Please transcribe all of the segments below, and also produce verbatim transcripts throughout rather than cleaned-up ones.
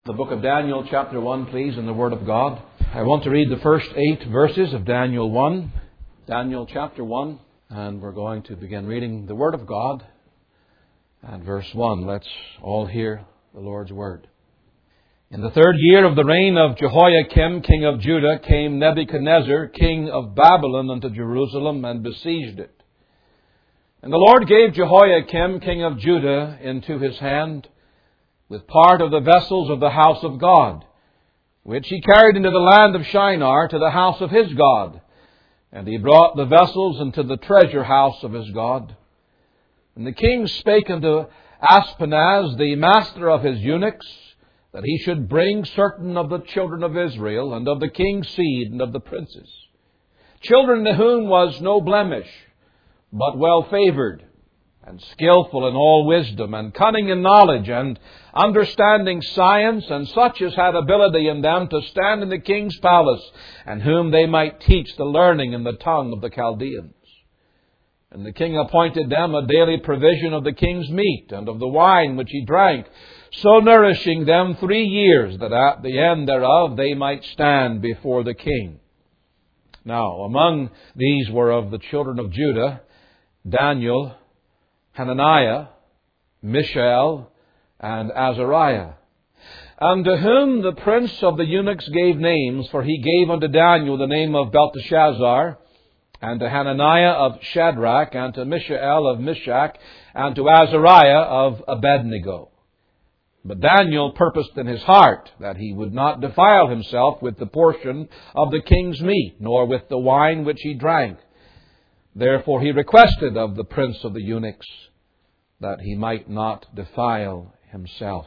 The book of Daniel, chapter one, please, in the Word of God. I want to read the first eight verses of Daniel one. Daniel chapter one, and we're going to begin reading the Word of God. And verse one, let's all hear the Lord's Word. In the third year of the reign of Jehoiakim, king of Judah, came Nebuchadnezzar, king of Babylon, unto Jerusalem, and besieged it. And the Lord gave Jehoiakim, king of Judah, into his hand, with part of the vessels of the house of God, which he carried into the land of Shinar to the house of his God. And he brought the vessels into the treasure house of his God. And the king spake unto Ashpenaz, the master of his eunuchs, that he should bring certain of the children of Israel, and of the king's seed, and of the princes, children to whom was no blemish, but well favored, and skillful in all wisdom, and cunning in knowledge, and understanding science, and such as had ability in them to stand in the king's palace, and whom they might teach the learning in the tongue of the Chaldeans. And the king appointed them a daily provision of the king's meat, and of the wine which he drank, so nourishing them three years, that at the end thereof they might stand before the king. Now, among these were of the children of Judah, Daniel, Hananiah, Mishael, and Azariah, unto whom the prince of the eunuchs gave names, for he gave unto Daniel the name of Belteshazzar, and to Hananiah of Shadrach, and to Mishael of Meshach, and to Azariah of Abednego. But Daniel purposed in his heart that he would not defile himself with the portion of the king's meat, nor with the wine which he drank. Therefore he requested of the prince of the eunuchs that he might not defile himself.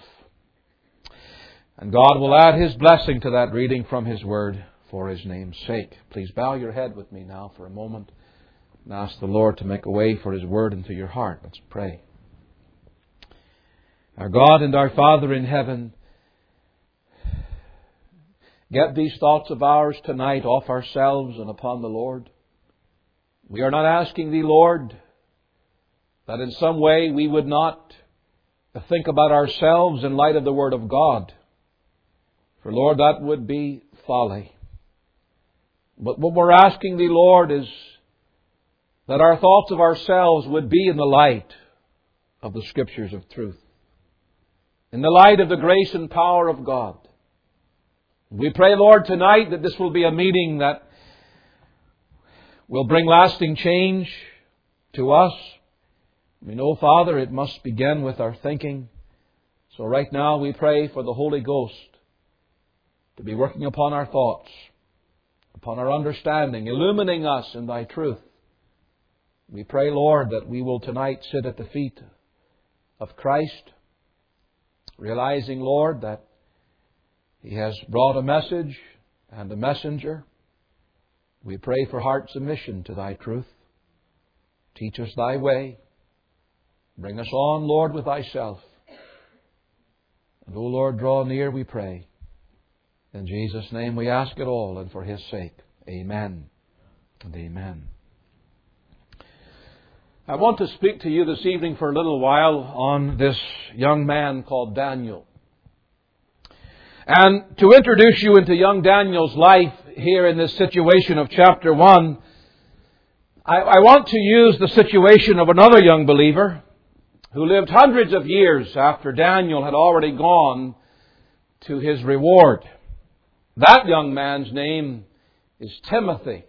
And God will add His blessing to that reading from His Word for His name's sake. Please bow your head with me now for a moment and ask the Lord to make a way for His Word into your heart. Let's pray. Our God and our Father in heaven, get these thoughts of ours tonight off ourselves and upon the Lord. We are not asking Thee, Lord, that in some way we would not think about ourselves in light of the Word of God. For, Lord, that would be folly. But what we're asking Thee, Lord, is that our thoughts of ourselves would be in the light of the Scriptures of truth, in the light of the grace and power of God. We pray, Lord, tonight that this will be a meeting that will bring lasting change to us. We know, Father, it must begin with our thinking. So right now we pray for the Holy Ghost to be working upon our thoughts, upon our understanding, illumining us in Thy truth. We pray, Lord, that we will tonight sit at the feet of Christ, realizing, Lord, that He has brought a message and a messenger. We pray for heart submission to Thy truth. Teach us Thy way. Bring us on, Lord, with Thyself. And, O Lord, draw near, we pray. In Jesus' name we ask it all, and for His sake. Amen and amen. I want to speak to you this evening for a little while on this young man called Daniel. And to introduce you into young Daniel's life here in this situation of chapter one, I, I want to use the situation of another young believer who lived hundreds of years after Daniel had already gone to his reward. That young man's name is Timothy.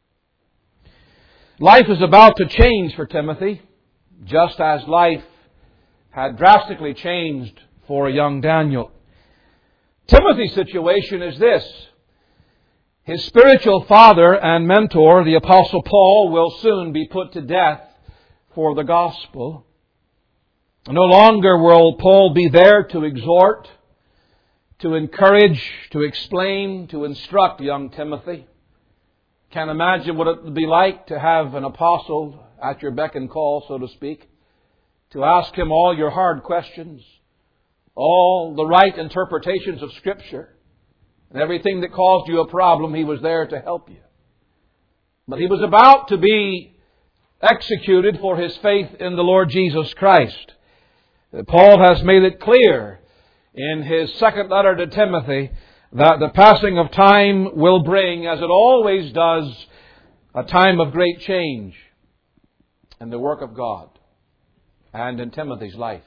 Life is about to change for Timothy, just as life had drastically changed for a young Daniel. Timothy's situation is this. His spiritual father and mentor, the Apostle Paul, will soon be put to death for the gospel. No longer will Paul be there to exhort, to encourage, to explain, to instruct young Timothy. Can't imagine what it would be like to have an apostle at your beck and call, so to speak, to ask him all your hard questions, all the right interpretations of Scripture, and everything that caused you a problem, he was there to help you. But he was about to be executed for his faith in the Lord Jesus Christ. Paul has made it clear in his second letter to Timothy that the passing of time will bring, as it always does, a time of great change in the work of God and in Timothy's life.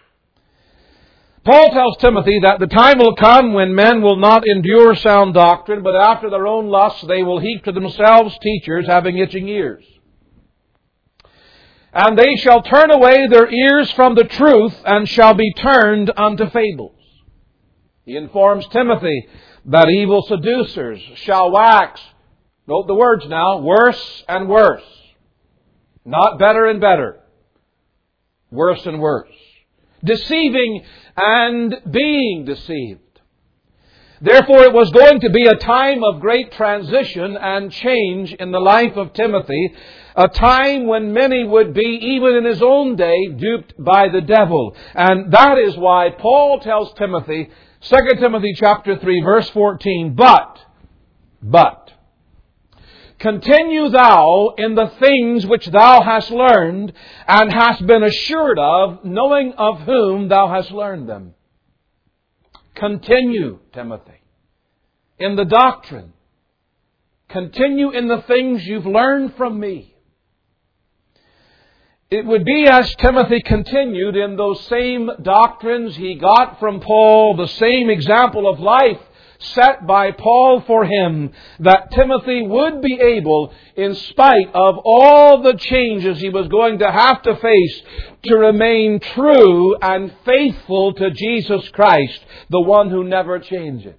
Paul tells Timothy that the time will come when men will not endure sound doctrine, but after their own lusts they will heap to themselves teachers having itching ears. And they shall turn away their ears from the truth and shall be turned unto fables. He informs Timothy that evil seducers shall wax, note the words now, worse and worse. Not better and better. Worse and worse. Deceiving and being deceived. Therefore, it was going to be a time of great transition and change in the life of Timothy, a time when many would be, even in his own day, duped by the devil. And that is why Paul tells Timothy, Second Timothy chapter three, verse fourteen, But, but, continue thou in the things which thou hast learned and hast been assured of, knowing of whom thou hast learned them. Continue, Timothy, in the doctrine. Continue in the things you've learned from me. It would be as Timothy continued in those same doctrines he got from Paul, the same example of life set by Paul for him, that Timothy would be able, in spite of all the changes he was going to have to face, to remain true and faithful to Jesus Christ, the one who never changes.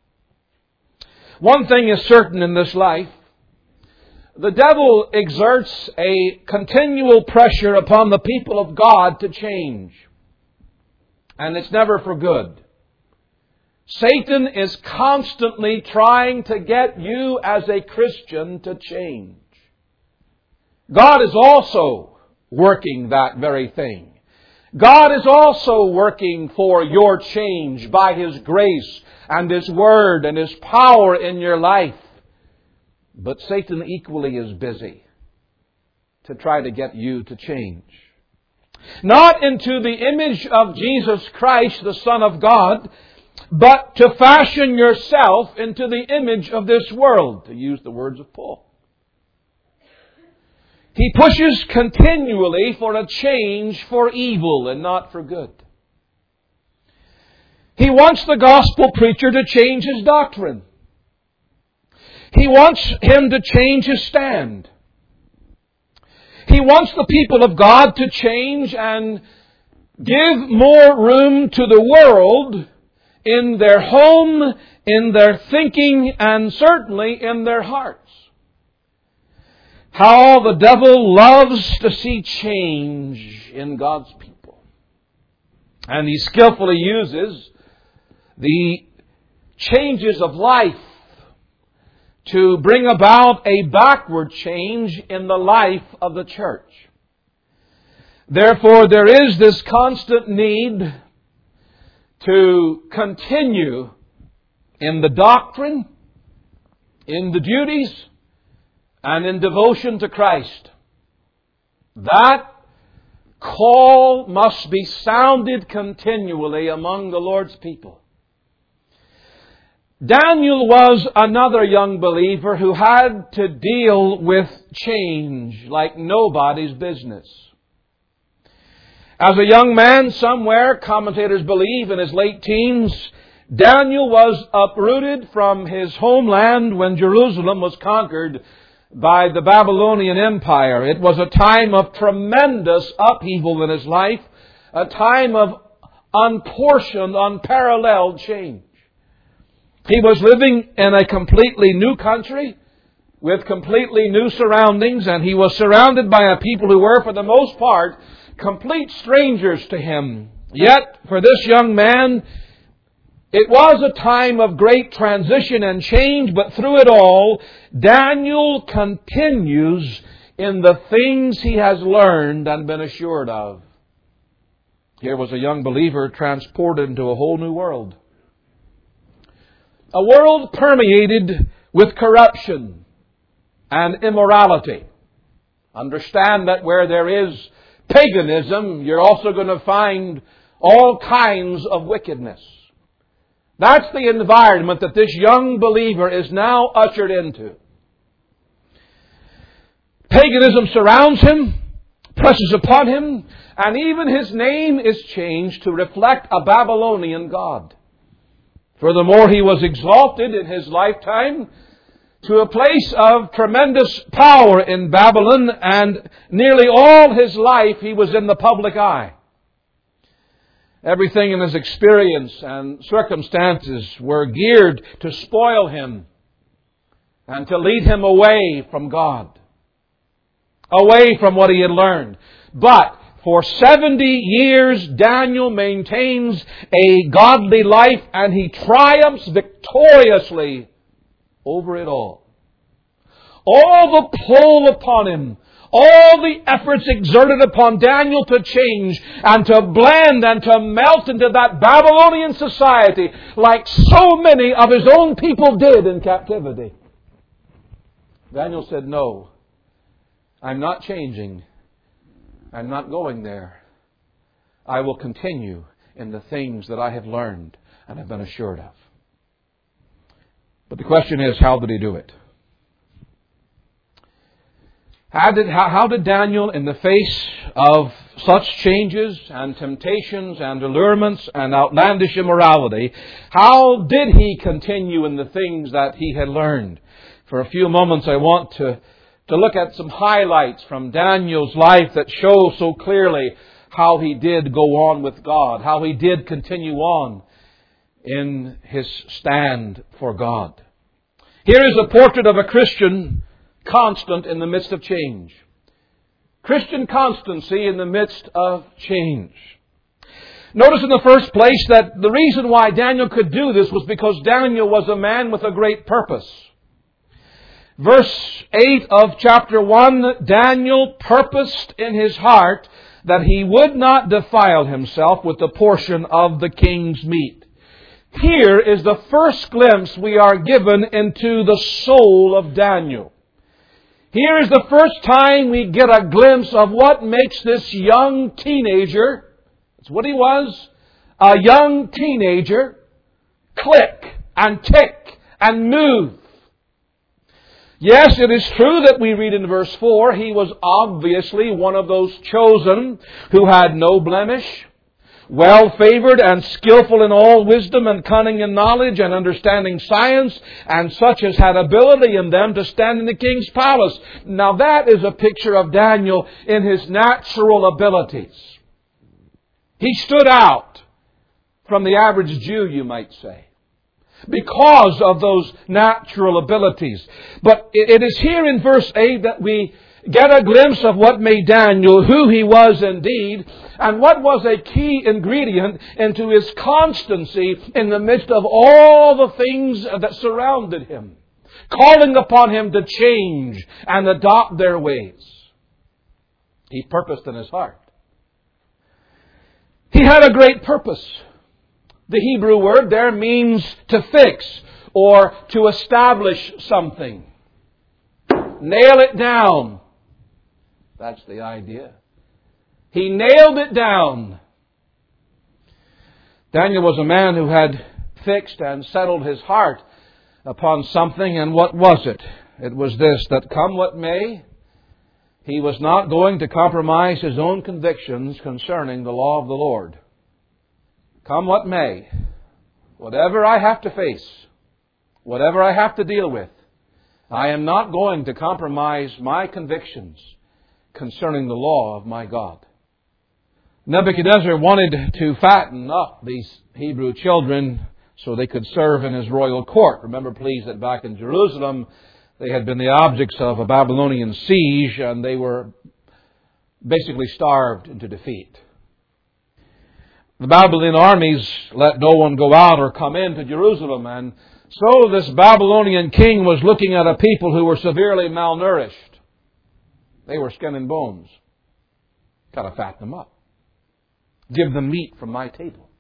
One thing is certain in this life. The devil exerts a continual pressure upon the people of God to change. And it's never for good. Satan is constantly trying to get you as a Christian to change. God is also working that very thing. God is also working for your change by His grace and His Word and His power in your life. But Satan equally is busy to try to get you to change. Not into the image of Jesus Christ, the Son of God, but to fashion yourself into the image of this world, to use the words of Paul. He pushes continually for a change for evil and not for good. He wants the gospel preacher to change his doctrine. He wants him to change his stand. He wants the people of God to change and give more room to the world in their home, in their thinking, and certainly in their hearts. How the devil loves to see change in God's people. And he skillfully uses the changes of life to bring about a backward change in the life of the church. Therefore, there is this constant need to continue in the doctrine, in the duties, and in devotion to Christ. That call must be sounded continually among the Lord's people. Daniel was another young believer who had to deal with change like nobody's business. As a young man somewhere, commentators believe in his late teens, Daniel was uprooted from his homeland when Jerusalem was conquered by the Babylonian Empire. It was a time of tremendous upheaval in his life, a time of unportioned, unparalleled change. He was living in a completely new country with completely new surroundings, and he was surrounded by a people who were, for the most part, complete strangers to him. Yet, for this young man, it was a time of great transition and change, but through it all, Daniel continues in the things he has learned and been assured of. Here was a young believer transported into a whole new world. A world permeated with corruption and immorality. Understand that where there is paganism, you're also going to find all kinds of wickedness. That's the environment that this young believer is now ushered into. Paganism surrounds him, presses upon him, and even his name is changed to reflect a Babylonian god. Furthermore, he was exalted in his lifetime to a place of tremendous power in Babylon, and nearly all his life he was in the public eye. Everything in his experience and circumstances were geared to spoil him and to lead him away from God, away from what he had learned. But for seventy years, Daniel maintains a godly life, and he triumphs victoriously over it all. All the pull upon him, all the efforts exerted upon Daniel to change and to blend and to melt into that Babylonian society like so many of his own people did in captivity. Daniel said, no, I'm not changing. I'm not going there. I will continue in the things that I have learned and have been assured of. But the question is, how did he do it? How did, how, how did Daniel, in the face of such changes and temptations and allurements and outlandish immorality, how did he continue in the things that he had learned? For a few moments I want to, to look at some highlights from Daniel's life that show so clearly how he did go on with God, how he did continue on in his stand for God. Here is a portrait of a Christian constant in the midst of change. Christian constancy in the midst of change. Notice in the first place that the reason why Daniel could do this was because Daniel was a man with a great purpose. Verse eight of chapter one, Daniel purposed in his heart that he would not defile himself with the portion of the king's meat. Here is the first glimpse we are given into the soul of Daniel. Here is the first time we get a glimpse of what makes this young teenager, that's what he was, a young teenager, click and tick and move. Yes, it is true that we read in verse four, he was obviously one of those chosen who had no blemish, well-favored and skillful in all wisdom and cunning and knowledge and understanding science, and such as had ability in them to stand in the king's palace. Now that is a picture of Daniel in his natural abilities. He stood out from the average Jew, you might say, because of those natural abilities. But it is here in verse eight that we get a glimpse of what made Daniel who he was indeed, and what was a key ingredient into his constancy in the midst of all the things that surrounded him, calling upon him to change and adopt their ways. He purposed in his heart. He had a great purpose. The Hebrew word there means to fix or to establish something. Nail it down. That's the idea. He nailed it down. Daniel was a man who had fixed and settled his heart upon something, and what was it? It was this, that come what may, he was not going to compromise his own convictions concerning the law of the Lord. Come what may, whatever I have to face, whatever I have to deal with, I am not going to compromise my convictions concerning the law of my God. Nebuchadnezzar wanted to fatten up these Hebrew children so they could serve in his royal court. Remember, please, that back in Jerusalem, they had been the objects of a Babylonian siege, and they were basically starved into defeat. The Babylonian armies let no one go out or come into Jerusalem, and so this Babylonian king was looking at a people who were severely malnourished. They were skin and bones. Got to fatten them up. Give them meat from my table.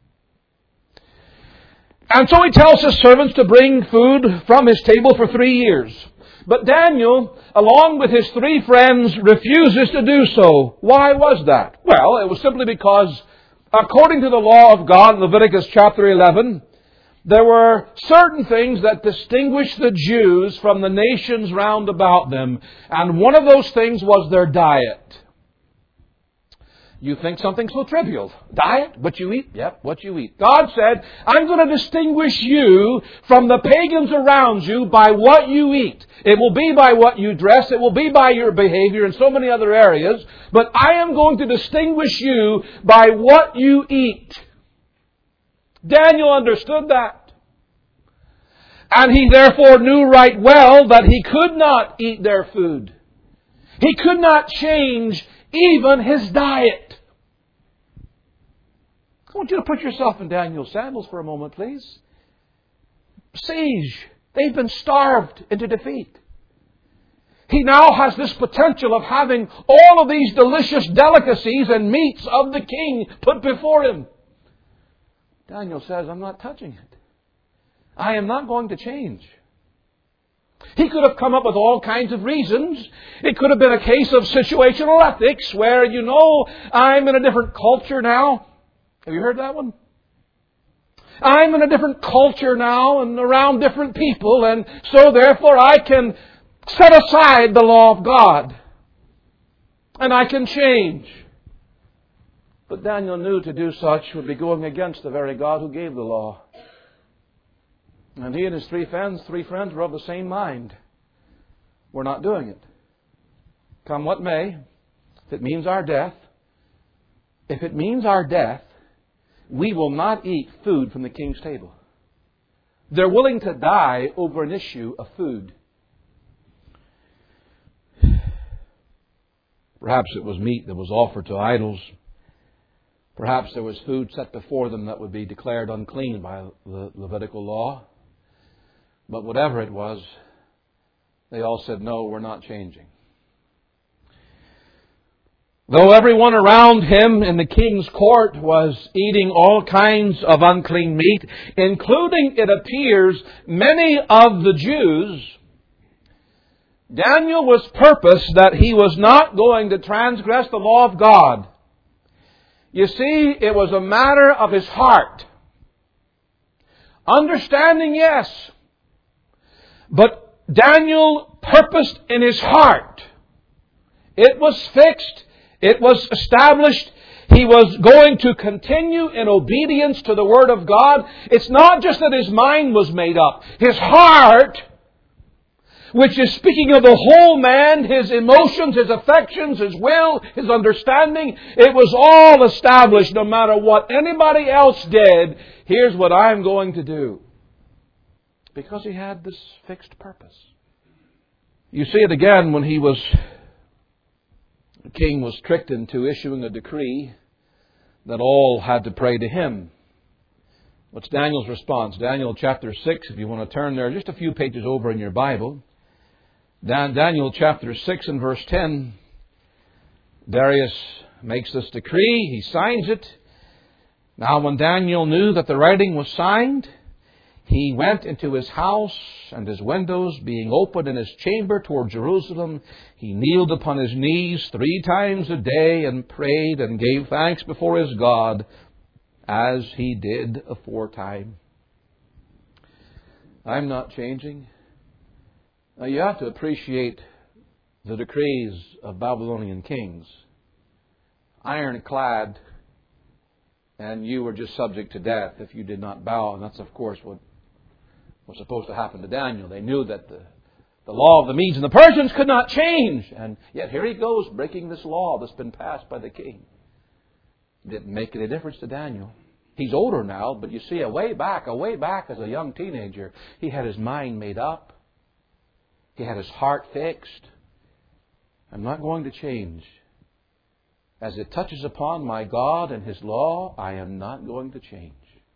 And so he tells his servants to bring food from his table for three years. But Daniel, along with his three friends, refuses to do so. Why was that? Well, it was simply because, according to the law of God in Leviticus chapter eleven, there were certain things that distinguished the Jews from the nations round about them. And one of those things was their diet. You think something so trivial. Diet? What you eat? Yep, what you eat. God said, I'm going to distinguish you from the pagans around you by what you eat. It will be by what you dress. It will be by your behavior in so many other areas. But I am going to distinguish you by what you eat. Daniel understood that. And he therefore knew right well that he could not eat their food. He could not change even his diet. I want you to put yourself in Daniel's sandals for a moment, please. Siege. They've been starved into defeat. He now has this potential of having all of these delicious delicacies and meats of the king put before him. Daniel says, I'm not touching it. I am not going to change. He could have come up with all kinds of reasons. It could have been a case of situational ethics where, you know, I'm in a different culture now. Have you heard that one? I'm in a different culture now and around different people, and so therefore I can set aside the law of God. And I can change. But Daniel knew to do such would be going against the very God who gave the law. And he and his three friends, three friends were of the same mind. We're not doing it. Come what may, if it means our death, if it means our death, we will not eat food from the king's table. They're willing to die over an issue of food. Perhaps it was meat that was offered to idols. Perhaps there was food set before them that would be declared unclean by the Levitical law. But whatever it was, they all said, no, we're not changing. Though everyone around him in the king's court was eating all kinds of unclean meat, including, it appears, many of the Jews, Daniel was purposed that he was not going to transgress the law of God. You see, it was a matter of his heart. Understanding, yes. But Daniel purposed in his heart. It was fixed. It was established. He was going to continue in obedience to the Word of God. It's not just that his mind was made up. His heart, which is speaking of the whole man, his emotions, his affections, his will, his understanding, it was all established no matter what anybody else did. Here's what I'm going to do. Because he had this fixed purpose. You see it again when he was, the king was tricked into issuing a decree that all had to pray to him. What's Daniel's response? Daniel chapter six, if you want to turn there, just a few pages over in your Bible. Dan, Daniel chapter six and verse ten. Darius makes this decree. He signs it. Now when Daniel knew that the writing was signed, he went into his house, and his windows being open in his chamber toward Jerusalem, he kneeled upon his knees three times a day and prayed and gave thanks before his God, as he did aforetime. I'm not changing. Now you have to appreciate the decrees of Babylonian kings. Ironclad, and you were just subject to death if you did not bow. And that's, of course, what was supposed to happen to Daniel. They knew that the, the law of the Medes and the Persians could not change. And yet here he goes, breaking this law that's been passed by the king. Didn't make any difference to Daniel. He's older now, but you see, a way back, a way back as a young teenager, he had his mind made up. He had his heart fixed. I'm not going to change. As it touches upon my God and His law, I am not going to change.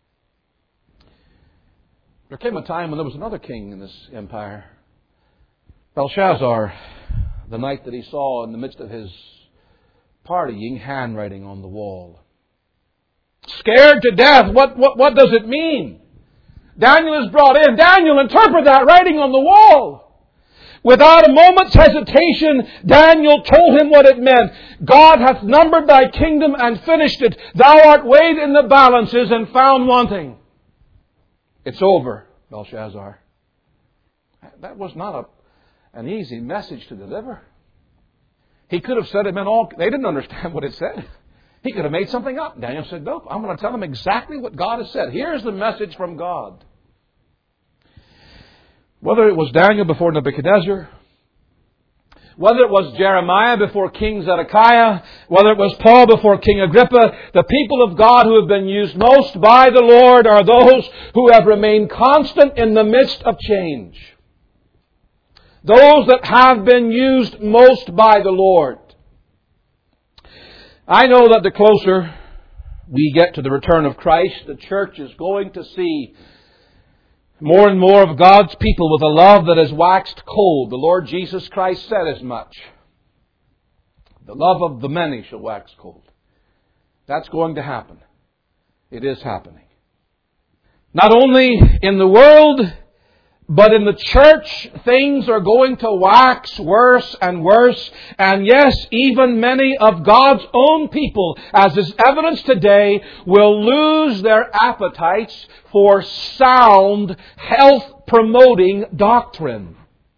There came a time when there was another king in this empire. Belshazzar, the night that he saw in the midst of his partying, handwriting on the wall. Scared to death. What, what, what does it mean? Daniel is brought in. Daniel, interpret that writing on the wall. Without a moment's hesitation, Daniel told him what it meant. God hath numbered thy kingdom and finished it. Thou art weighed in the balances and found wanting. It's over, Belshazzar. That was not a, an easy message to deliver. He could have said it meant all... They didn't understand what it said. He could have made something up. Daniel said, nope, I'm going to tell them exactly what God has said. Here's the message from God. Whether it was Daniel before Nebuchadnezzar, whether it was Jeremiah before King Zedekiah, whether it was Paul before King Agrippa, the people of God who have been used most by the Lord are those who have remained constant in the midst of change. Those that have been used most by the Lord. I know that the closer we get to the return of Christ, the church is going to see more and more of God's people with a love that has waxed cold. The Lord Jesus Christ said as much. The love of the many shall wax cold. That's going to happen. It is happening. Not only in the world, but in the church, things are going to wax worse and worse. And yes, even many of God's own people, as is evidenced today, will lose their appetites for sound, health-promoting doctrine.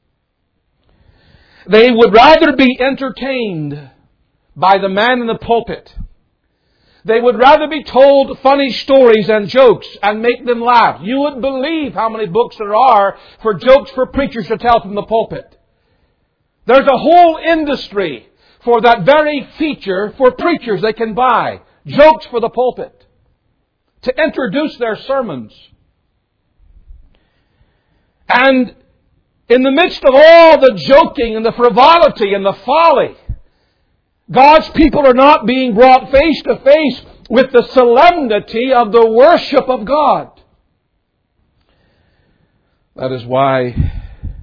They would rather be entertained by the man in the pulpit. They would rather be told funny stories and jokes and make them laugh. You would believe how many books there are for jokes for preachers to tell from the pulpit. There's a whole industry for that very feature for preachers they can buy. Jokes for the pulpit. To introduce their sermons. And in the midst of all the joking and the frivolity and the folly, God's people are not being brought face to face with the solemnity of the worship of God. That is why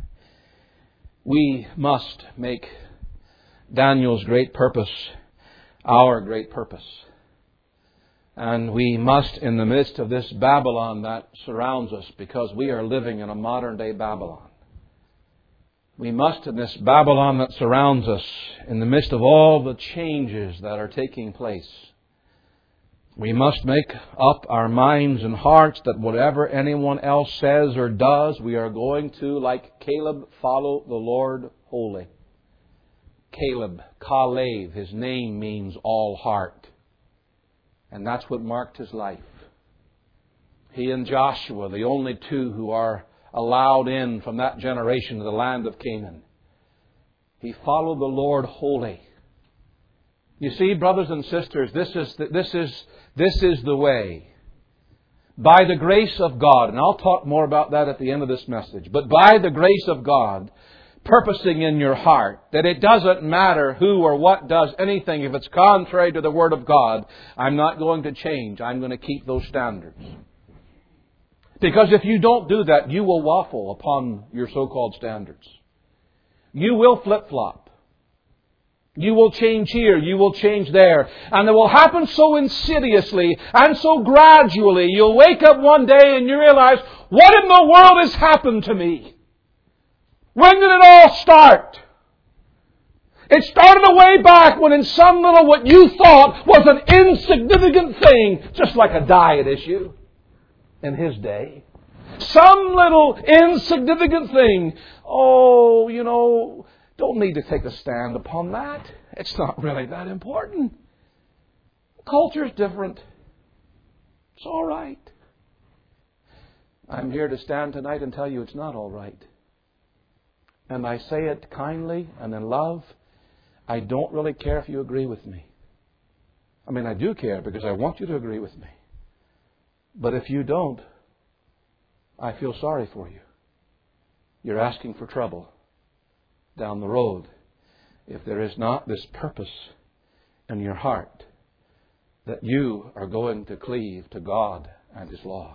we must make Daniel's great purpose our great purpose. And we must, in the midst of this Babylon that surrounds us, because we are living in a modern day Babylon, we must, in this Babylon that surrounds us, in the midst of all the changes that are taking place, we must make up our minds and hearts that whatever anyone else says or does, we are going to, like Caleb, follow the Lord wholly. Caleb, Kalev, his name means all heart. And that's what marked his life. He and Joshua, the only two who are allowed in from that generation to the land of Canaan. He followed the Lord wholly. You see, brothers and sisters, this is the, this is this is the way. By the grace of God, and I'll talk more about that at the end of this message, but by the grace of God, purposing in your heart that it doesn't matter who or what does anything, if it's contrary to the Word of God, I'm not going to change. I'm going to keep those standards. Because if you don't do that, you will waffle upon your so-called standards. You will flip-flop. You will change here, you will change there. And it will happen so insidiously and so gradually. You'll wake up one day and you realize, what in the world has happened to me? When did it all start? It started a way back when in some little what you thought was an insignificant thing, just like a diet issue in his day. Some little insignificant thing. Oh, you know, don't need to take a stand upon that. It's not really that important. Culture's different. It's all right. I'm here to stand tonight and tell you it's not all right. And I say it kindly and in love. I don't really care if you agree with me. I mean, I do care because I want you to agree with me. But if you don't, I feel sorry for you. You're asking for trouble down the road if there is not this purpose in your heart that you are going to cleave to God and His law.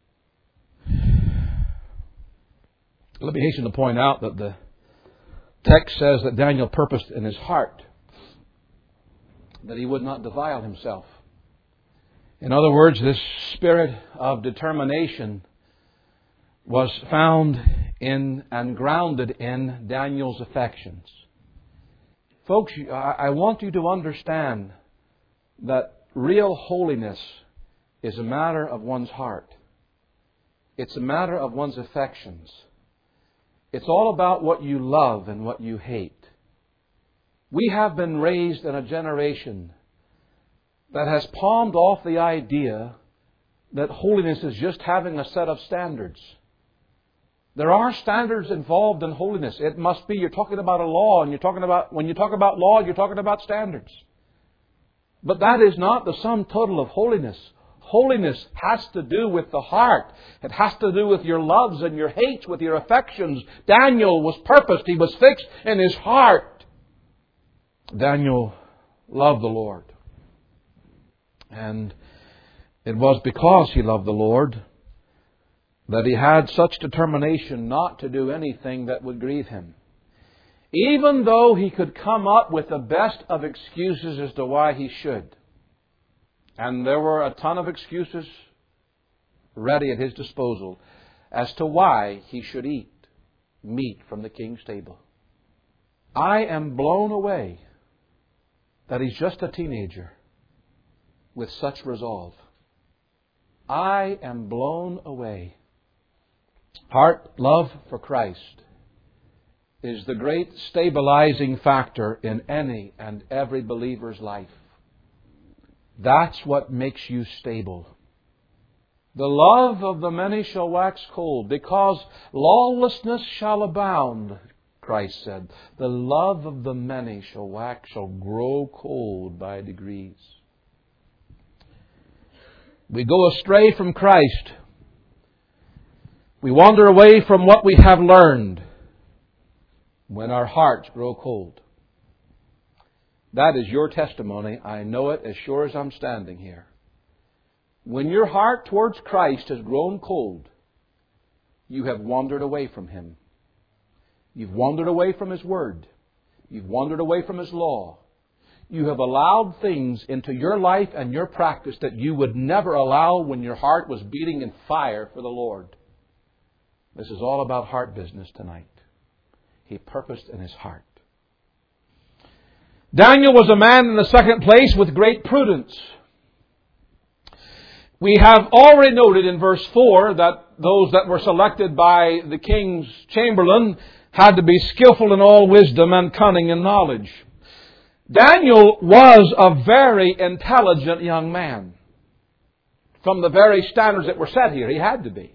Let me hasten to point out that the text says that Daniel purposed in his heart that he would not defile himself. In other words, this spirit of determination was found in and grounded in Daniel's affections. Folks, I want you to understand that real holiness is a matter of one's heart. It's a matter of one's affections. It's all about what you love and what you hate. We have been raised in a generation that has palmed off the idea that holiness is just having a set of standards. There are standards involved in holiness. It must be, you're talking about a law, and you're talking about, when you talk about law, you're talking about standards. But that is not the sum total of holiness. Holiness has to do with the heart. It has to do with your loves and your hates, with your affections. Daniel was purposed. He was fixed in his heart. Daniel loved the Lord. And it was because he loved the Lord that he had such determination not to do anything that would grieve Him. Even though he could come up with the best of excuses as to why he should. And there were a ton of excuses ready at his disposal as to why he should eat meat from the king's table. I am blown away that he's just a teenager with such resolve. I am blown away. Heart love for Christ is the great stabilizing factor in any and every believer's life. That's what makes you stable. The love of the many shall wax cold, because lawlessness shall abound, Christ said. The love of the many shall wax, shall grow cold by degrees. We go astray from Christ. We wander away from what we have learned when our hearts grow cold. That is your testimony. I know it as sure as I'm standing here. When your heart towards Christ has grown cold, you have wandered away from Him. You've wandered away from His Word. You've wandered away from His law. You have allowed things into your life and your practice that you would never allow when your heart was beating in fire for the Lord. This is all about heart business tonight. He purposed in his heart. Daniel was a man in the second place with great prudence. We have already noted in verse four that those that were selected by the king's chamberlain had to be skillful in all wisdom and cunning in knowledge. Daniel was a very intelligent young man. From the very standards that were set here, he had to be.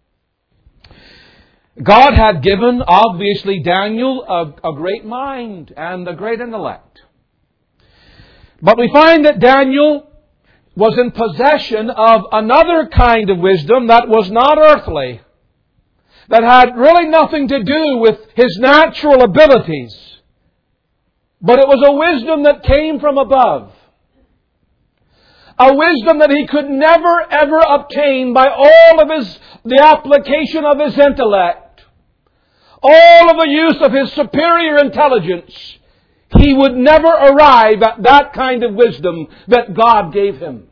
God had given, obviously, Daniel a, a great mind and a great intellect. But we find that Daniel was in possession of another kind of wisdom that was not earthly, that had really nothing to do with his natural abilities. But it was a wisdom that came from above. A wisdom that he could never ever obtain by all of his, the application of his intellect. All of the use of his superior intelligence. He would never arrive at that kind of wisdom that God gave him.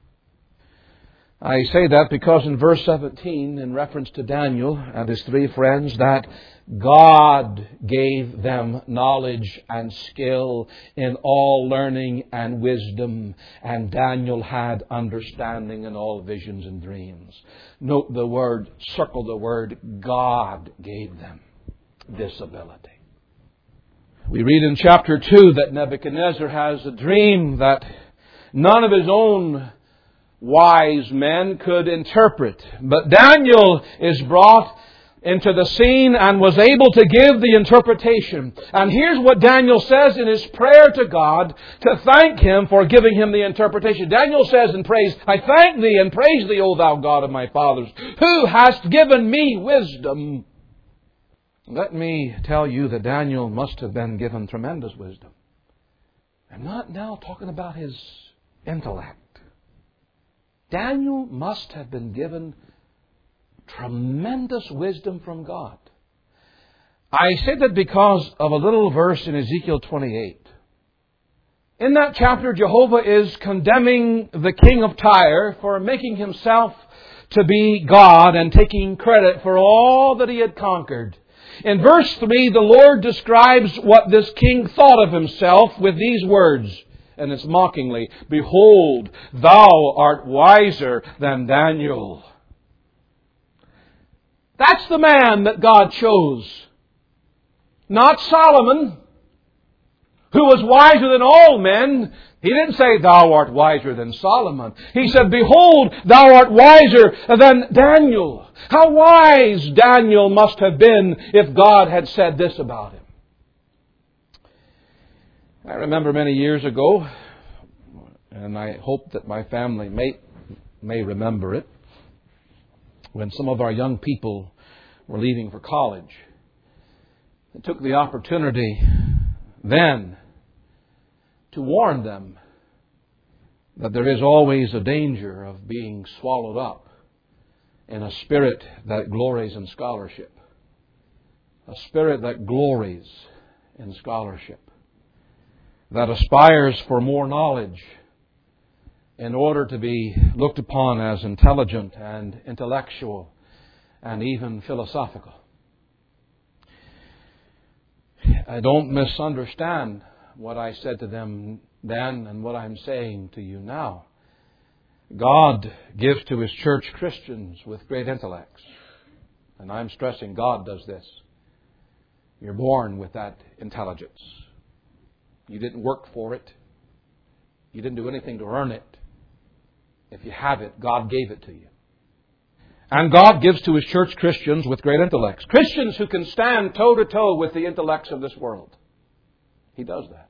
I say that because in verse seventeen, in reference to Daniel and his three friends, that God gave them knowledge and skill in all learning and wisdom, and Daniel had understanding in all visions and dreams. Note the word, circle the word, God gave them this ability. We read in chapter two that Nebuchadnezzar has a dream that none of his own wise men could interpret. But Daniel is brought into the scene and was able to give the interpretation. And here's what Daniel says in his prayer to God to thank Him for giving him the interpretation. Daniel says in praise, I thank Thee and praise Thee, O Thou God of my fathers, who hast given me wisdom. Let me tell you that Daniel must have been given tremendous wisdom. I'm not now talking about his intellect. Daniel must have been given tremendous wisdom from God. I say that because of a little verse in Ezekiel twenty-eight. In that chapter, Jehovah is condemning the king of Tyre for making himself to be God and taking credit for all that he had conquered. In verse three, the Lord describes what this king thought of himself with these words. And it's mockingly, Behold, thou art wiser than Daniel. That's the man that God chose. Not Solomon, who was wiser than all men. He didn't say, thou art wiser than Solomon. He said, behold, thou art wiser than Daniel. How wise Daniel must have been if God had said this about him. I remember many years ago, and I hope that my family may, may remember it, when some of our young people were leaving for college. I took the opportunity then to warn them that there is always a danger of being swallowed up in a spirit that glories in scholarship. A spirit that glories in scholarship. That aspires for more knowledge in order to be looked upon as intelligent and intellectual and even philosophical. I don't misunderstand what I said to them then and what I'm saying to you now. God gives to His church Christians with great intellects. And I'm stressing God does this. You're born with that intelligence. You didn't work for it. You didn't do anything to earn it. If you have it, God gave it to you. And God gives to His church Christians with great intellects. Christians who can stand toe to toe with the intellects of this world. He does that.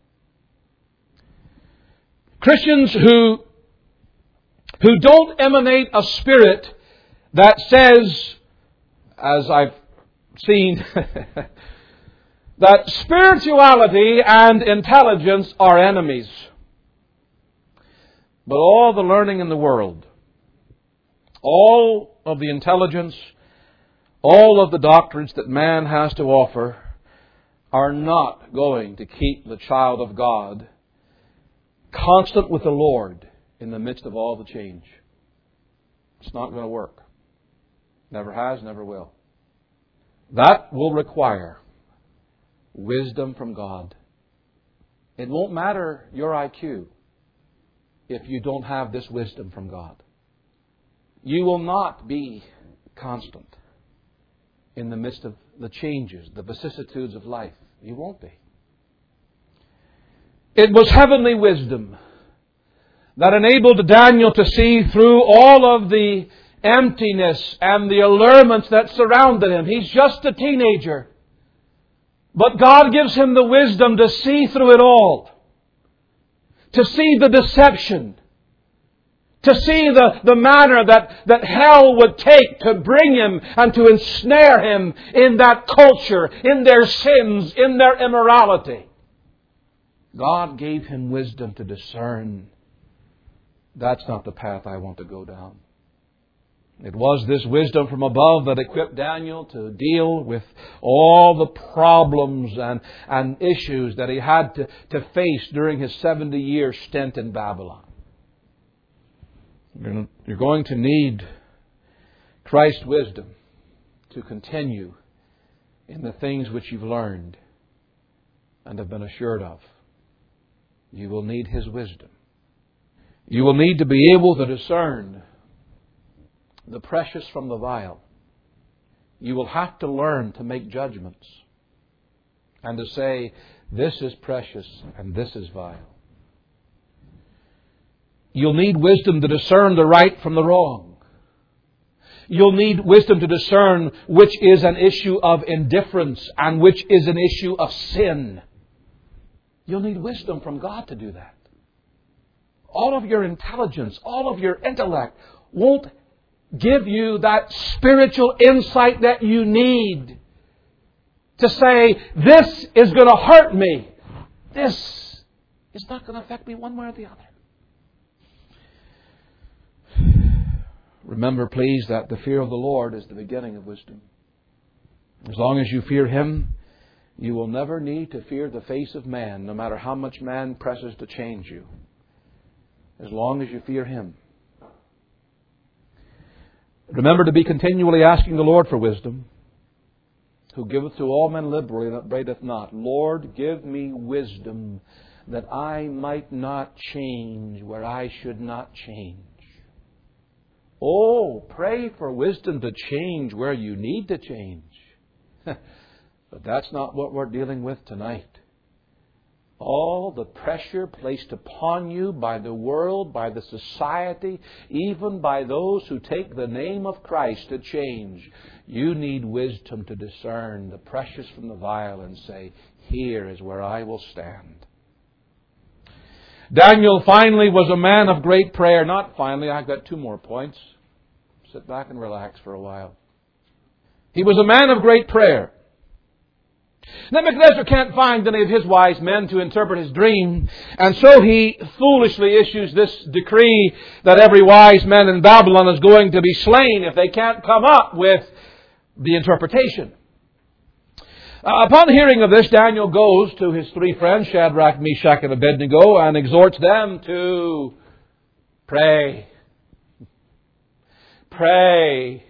Christians who, who don't emanate a spirit that says, as I've seen, that spirituality and intelligence are enemies. But all the learning in the world, all of the intelligence, all of the doctrines that man has to offer are not going to keep the child of God constant with the Lord in the midst of all the change. It's not going to work. Never has, never will. That will require wisdom from God. It won't matter your I Q if you don't have this wisdom from God. You will not be constant in the midst of the changes, the vicissitudes of life. You won't be. It was heavenly wisdom that enabled Daniel to see through all of the emptiness and the allurements that surrounded him. He's just a teenager. But God gives him the wisdom to see through it all. To see the deception. To see the, the manner that, that hell would take to bring him and to ensnare him in that culture, in their sins, in their immorality. God gave him wisdom to discern. That's not the path I want to go down. It was this wisdom from above that equipped Daniel to deal with all the problems and, and issues that he had to, to face during his seventy-year stint in Babylon. You're going to need Christ's wisdom to continue in the things which you've learned and have been assured of. You will need His wisdom. You will need to be able to discern the precious from the vile. You will have to learn to make judgments and to say, this is precious and this is vile. You'll need wisdom to discern the right from the wrong. You'll need wisdom to discern which is an issue of indifference and which is an issue of sin. You'll need wisdom from God to do that. All of your intelligence, all of your intellect won't give you that spiritual insight that you need to say, this is going to hurt me. This is not going to affect me one way or the other. Remember, please, that the fear of the Lord is the beginning of wisdom. As long as you fear Him, you will never need to fear the face of man, no matter how much man presses to change you. As long as you fear Him. Remember to be continually asking the Lord for wisdom, who giveth to all men liberally and upbraideth not. Lord, give me wisdom that I might not change where I should not change. Oh, pray for wisdom to change where you need to change. But that's not what we're dealing with tonight. All the pressure placed upon you by the world, by the society, even by those who take the name of Christ to change. You need wisdom to discern the precious from the vile and say, here is where I will stand. Daniel finally was a man of great prayer. Not finally, I've got two more points. Sit back and relax for a while. He was a man of great prayer. Nebuchadnezzar can't find any of his wise men to interpret his dream, and so he foolishly issues this decree that every wise man in Babylon is going to be slain if they can't come up with the interpretation. Uh, upon hearing of this, Daniel goes to his three friends, Shadrach, Meshach, and Abednego, and exhorts them to pray. Pray.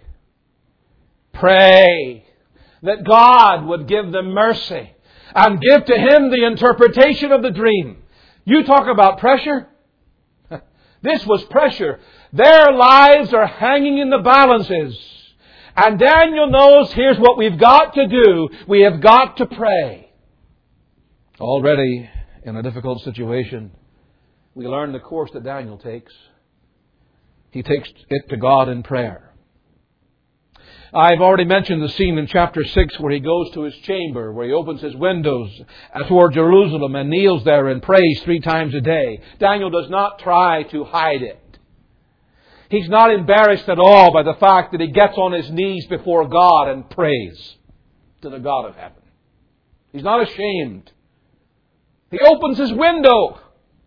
Pray. That God would give them mercy and give to him the interpretation of the dream. You talk about pressure. This was pressure. Their lives are hanging in the balances. And Daniel knows here's what we've got to do. We have got to pray. Already in a difficult situation, we learn the course that Daniel takes. He takes it to God in prayer. I've already mentioned the scene in chapter six where he goes to his chamber, where he opens his windows toward Jerusalem and kneels there and prays three times a day. Daniel does not try to hide it. He's not embarrassed at all by the fact that he gets on his knees before God and prays to the God of heaven. He's not ashamed. He opens his window.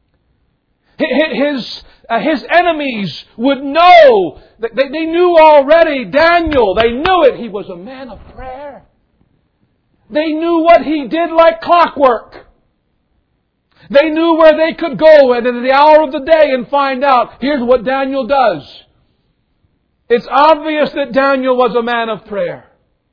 His, uh, his enemies would know. They, they knew already Daniel. They knew it. He was a man of prayer. They knew what he did like clockwork. They knew where they could go at the hour of the day and find out. Here's what Daniel does. It's obvious that Daniel was a man of prayer.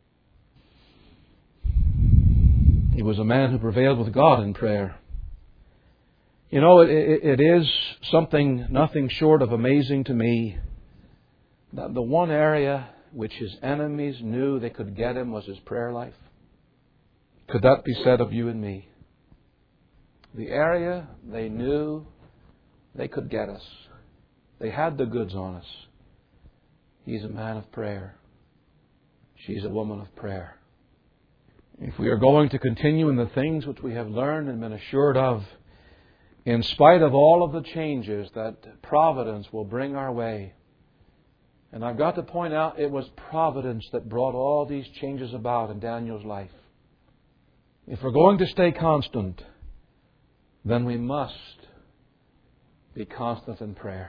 He was a man who prevailed with God in prayer. You know, it, it, it is something nothing short of amazing to me that the one area which his enemies knew they could get him was his prayer life. Could that be said of you and me? The area they knew they could get us. They had the goods on us. He's a man of prayer. She's a woman of prayer. If we are going to continue in the things which we have learned and been assured of, in spite of all of the changes that providence will bring our way, and I've got to point out it was providence that brought all these changes about in Daniel's life. If we're going to stay constant, then we must be constant in prayer.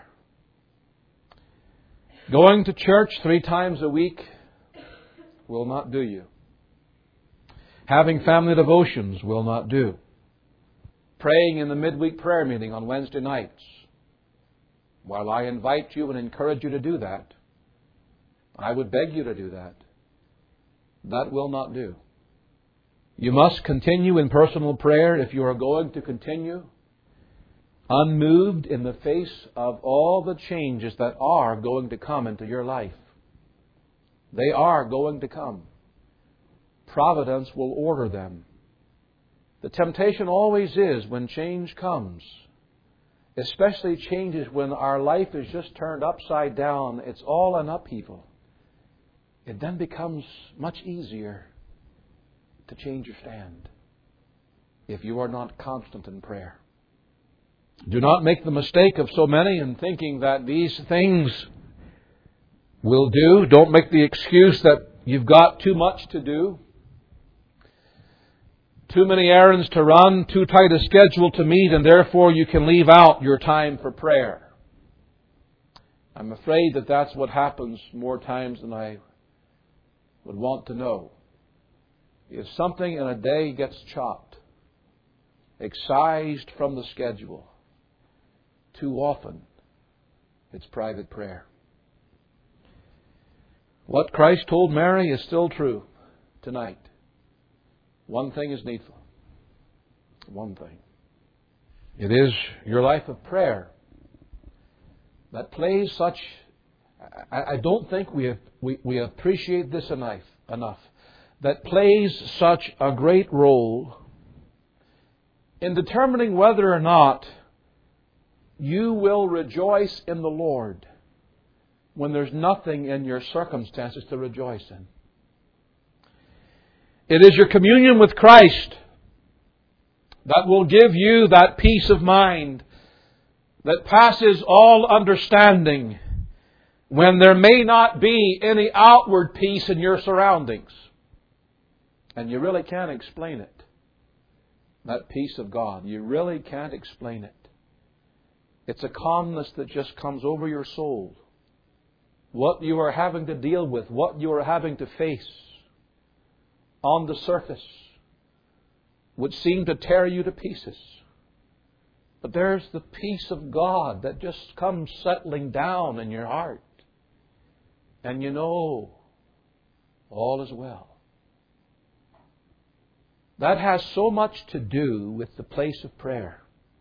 Going to church three times a week will not do you. Having family devotions will not do. Praying in the midweek prayer meeting on Wednesday nights, while I invite you and encourage you to do that, I would beg you to do that. That will not do. You must continue in personal prayer if you are going to continue unmoved in the face of all the changes that are going to come into your life. They are going to come. Providence will order them. The temptation always is when change comes, especially changes when our life is just turned upside down, it's all an upheaval. It then becomes much easier to change your stand if you are not constant in prayer. Do not make the mistake of so many in thinking that these things will do. Don't make the excuse that you've got too much to do, too many errands to run, too tight a schedule to meet, and therefore you can leave out your time for prayer. I'm afraid that that's what happens more times than I would want to know. If something in a day gets chopped, excised from the schedule, too often it's private prayer. What Christ told Mary is still true tonight. One thing is needful. One thing. It is your life of prayer that plays such I, I don't think we, have, we we appreciate this enough, enough, that plays such a great role in determining whether or not you will rejoice in the Lord when there's nothing in your circumstances to rejoice in. It is your communion with Christ that will give you that peace of mind that passes all understanding when there may not be any outward peace in your surroundings. And you really can't explain it. That peace of God. You really can't explain it. It's a calmness that just comes over your soul. What you are having to deal with, what you are having to face on the surface would seem to tear you to pieces. But there's the peace of God that just comes settling down in your heart. And you know all is well. That has so much to do with the place of prayer.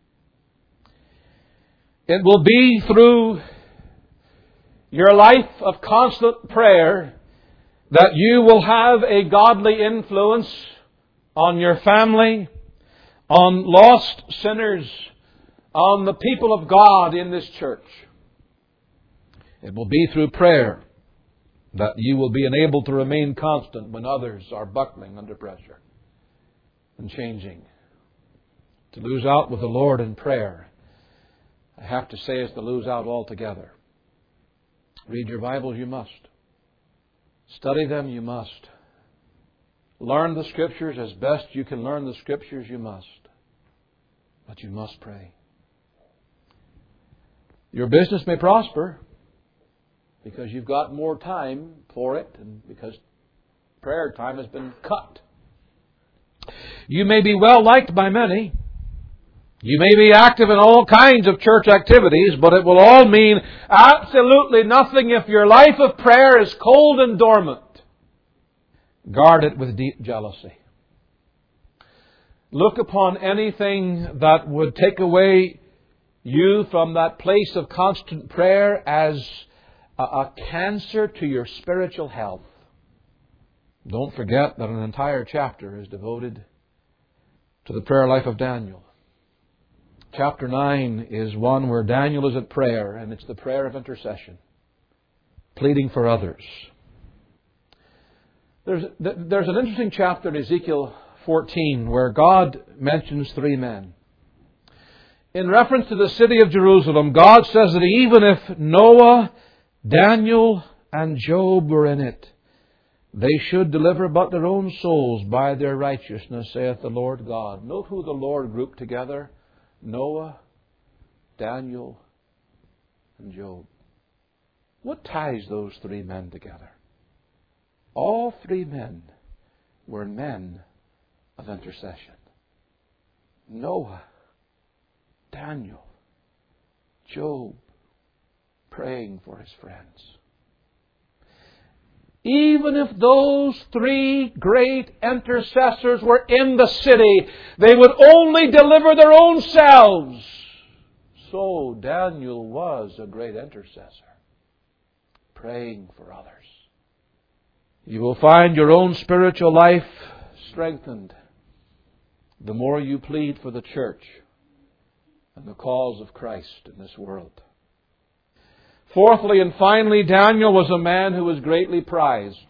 It will be through your life of constant prayer that you will have a godly influence on your family, on lost sinners, on the people of God in this church. It will be through prayer that you will be enabled to remain constant when others are buckling under pressure and changing. To lose out with the Lord in prayer, I have to say, is to lose out altogether. Read your Bibles, you must. Study them, you must. Learn the Scriptures as best you can learn the Scriptures, you must. But you must pray. Your business may prosper because you've got more time for it and because prayer time has been cut. You may be well liked by many. You may be active in all kinds of church activities, but it will all mean absolutely nothing if your life of prayer is cold and dormant. Guard it with deep jealousy. Look upon anything that would take away you from that place of constant prayer as a, a cancer to your spiritual health. Don't forget that an entire chapter is devoted to the prayer life of Daniel. Chapter nine is one where Daniel is at prayer, and it's the prayer of intercession, pleading for others. There's, there's an interesting chapter in Ezekiel fourteen where God mentions three men. In reference to the city of Jerusalem, God says that even if Noah, Daniel, and Job were in it, they should deliver but their own souls by their righteousness, saith the Lord God. Note who the Lord grouped together. Noah, Daniel, and Job. What ties those three men together? All three men were men of intercession. Noah, Daniel, Job, praying for his friends. Even if those three great intercessors were in the city, they would only deliver their own selves. So Daniel was a great intercessor, praying for others. You will find your own spiritual life strengthened the more you plead for the church and the cause of Christ in this world. Fourthly and finally, Daniel was a man who was greatly prized.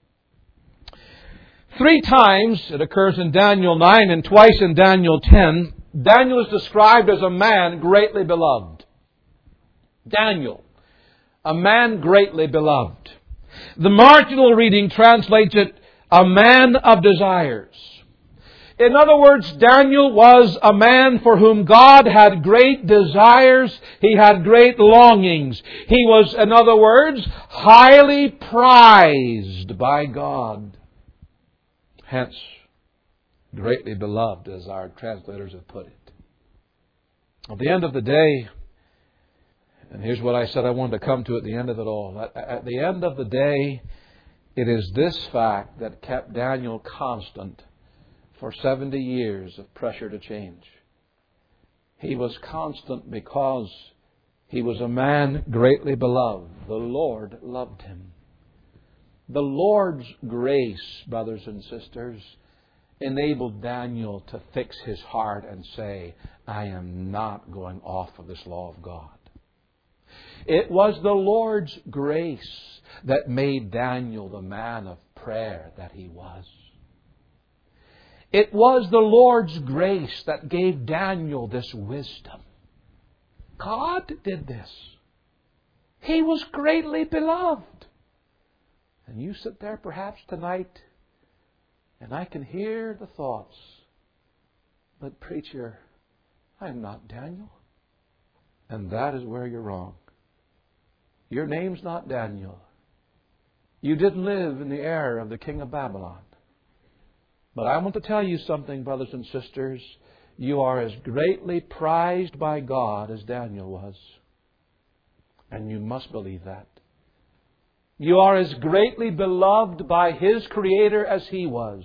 Three times, it occurs in Daniel nine and twice in Daniel ten, Daniel is described as a man greatly beloved. Daniel, a man greatly beloved. The marginal reading translates it, a man of desires. In other words, Daniel was a man for whom God had great desires. He had great longings. He was, in other words, highly prized by God. Hence, greatly beloved, as our translators have put it. At the end of the day, and here's what I said I wanted to come to at the end of it all. At, at the end of the day, it is this fact that kept Daniel constant for seventy years of pressure to change. He was constant because He was a man greatly beloved. The Lord loved him. The Lord's grace, brothers and sisters, enabled Daniel to fix his heart and say, I am not going off of this law of God. It was the Lord's grace that made Daniel the man of prayer that he was. It was the Lord's grace that gave Daniel this wisdom. God did this. He was greatly beloved. And you sit there perhaps tonight, and I can hear the thoughts, but preacher, I'm not Daniel. And that is where you're wrong. Your name's not Daniel. You didn't live in the era of the king of Babylon. But I want to tell you something, brothers and sisters. You are as greatly prized by God as Daniel was. And you must believe that. You are as greatly beloved by His Creator as He was.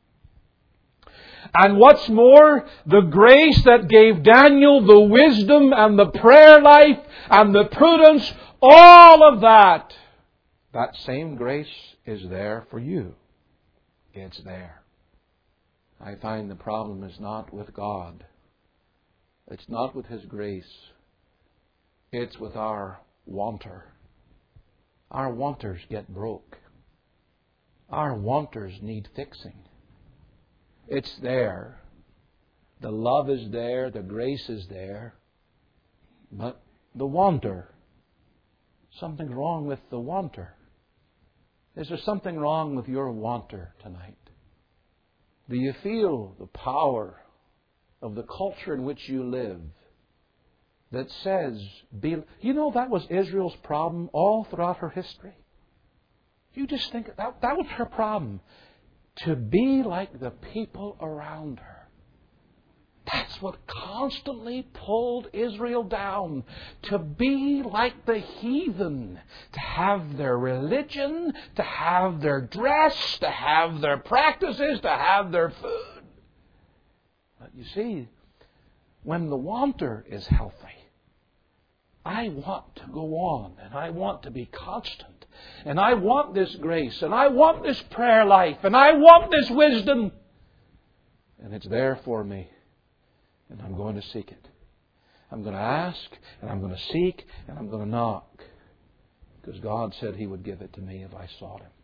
And what's more, the grace that gave Daniel the wisdom and the prayer life and the prudence, all of that, that same grace is there for you. It's there. I find the problem is not with God. It's not with His grace. It's with our wanter. Our wanters get broke. Our wanters need fixing. It's there. The love is there. The grace is there. But the wanter. Something wrong with the wanter. Is there something wrong with your wanter tonight? Do you feel the power of the culture in which you live that says, be, you know, that was Israel's problem all throughout her history. You just think that, that was her problem. To be like the people around her. That's what constantly pulled Israel down. To be like the heathen. To have their religion, to have their dress, to have their practices, to have their food. But you see, when the wanter is healthy, I want to go on and I want to be constant. And I want this grace and I want this prayer life and I want this wisdom. And it's there for me. And I'm going to seek it. I'm going to ask and I'm going to seek and I'm going to knock. Because God said He would give it to me if I sought Him.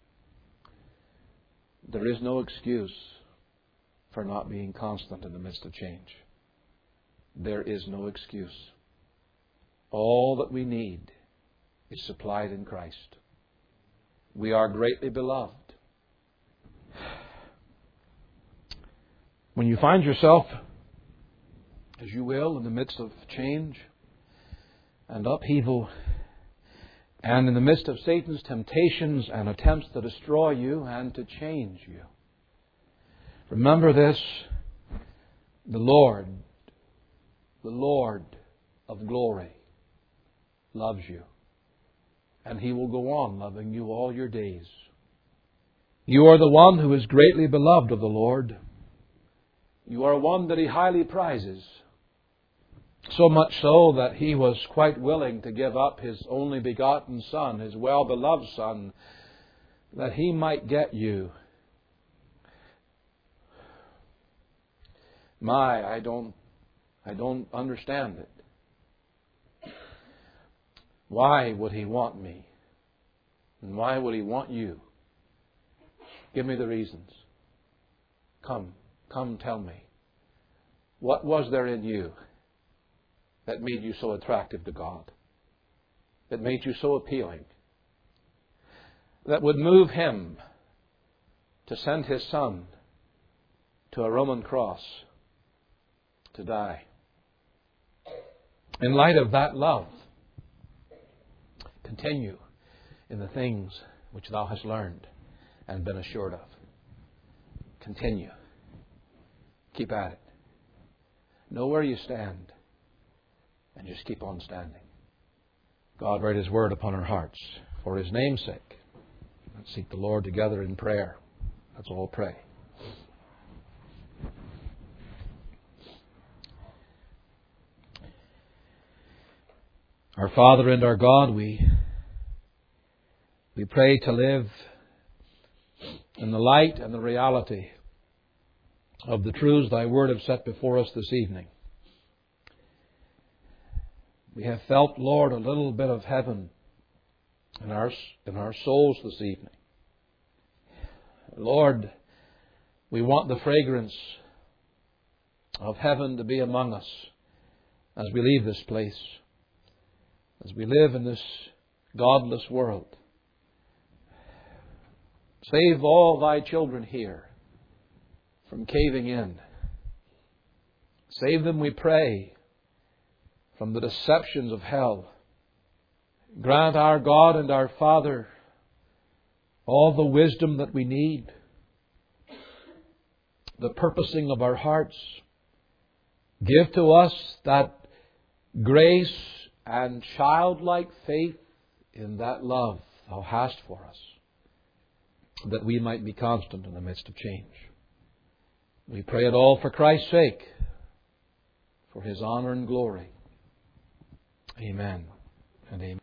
There is no excuse for not being constant in the midst of change. There is no excuse. All that we need is supplied in Christ. We are greatly beloved. When you find yourself, as you will, in the midst of change and upheaval, and in the midst of Satan's temptations and attempts to destroy you and to change you, remember this: the Lord, the Lord of glory, loves you. And He will go on loving you all your days. You are the one who is greatly beloved of the Lord. You are one that He highly prizes. So much so that He was quite willing to give up His only begotten Son, His well-beloved Son, that He might get you. My, I don't, I don't understand it. Why would He want me? And why would He want you? Give me the reasons. Come, come tell me. What was there in you that made you so attractive to God? That made you so appealing? That would move Him to send His Son to a Roman cross to die? In light of that love, continue in the things which thou hast learned and been assured of. Continue. Keep at it. Know where you stand and just keep on standing. God write His word upon our hearts for His name's sake. Let's seek the Lord together in prayer. Let's all pray. Our Father and our God, we, we pray to live in the light and the reality of the truths Thy Word have set before us this evening. We have felt, Lord, a little bit of heaven in our, in our souls this evening. Lord, we want the fragrance of heaven to be among us as we leave this place, as we live in this godless world. Save all Thy children here from caving in. Save them, we pray, from the deceptions of hell. Grant our God and our Father all the wisdom that we need, the purposing of our hearts. Give to us that grace and childlike faith in that love Thou hast for us, that we might be constant in the midst of change. We pray it all for Christ's sake, for His honor and glory. Amen and amen.